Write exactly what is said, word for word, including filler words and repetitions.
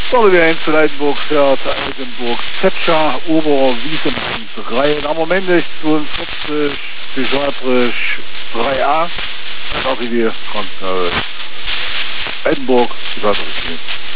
So, wir eins zu Leitenburg fährt Altenburg Zetscher, Oberwiesen drei. Am Moment ist zweiundvierzig, Psychiatrisch drei a. Das ist die von äh, Altenburg, Psychiatrisch.